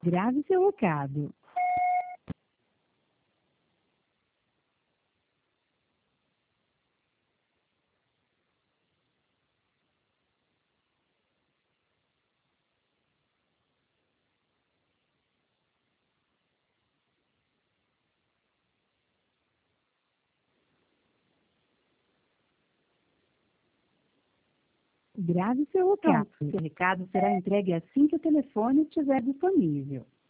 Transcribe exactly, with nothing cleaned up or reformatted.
Grave seu recado. Grave seu recado. Seu recado será entregue assim que o telefone estiver disponível.